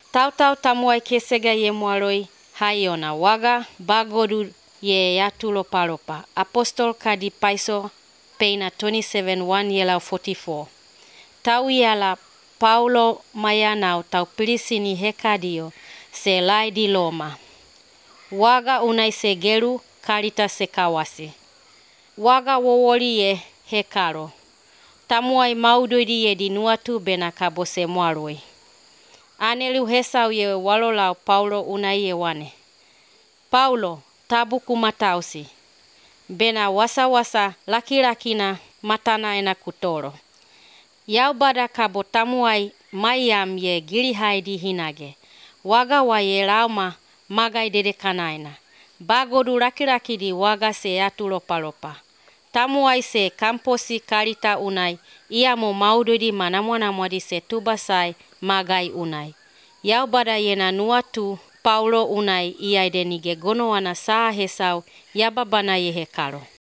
Tautau tamuai kesega ye moaloi haiona waga bagodu ye yatulopalopa. Apostol kadi paiso peina 27:1 yelau 44. Tau yala Paulo mayanau tau pilisini hekadio se lai di Loma. Waga unai se geru karita se kawasi. Waga wowoli ye hekaro. Tamuai maudoidi ye di nuatu bena kabo se moaloi. Anelu hesau ye walolau Paulo unai ye wane. Paulo, tabuku matausi. Bena wasa-wasa laki-lakina matana ena kutoro. Yaubada kabo tamuai mayam ye gilihaidi hinage. Waga wa ye lauma magai dedekanaina. Bagodu laki-laki di waga se yatulopalopa. Tamuai se kamposi karita unai. Ia mo maudodi manamwa di se tubasai magai unai. Yaubada yena nuatu Paulo unai iai denige gonoana saa hesau yababana ye hekaro.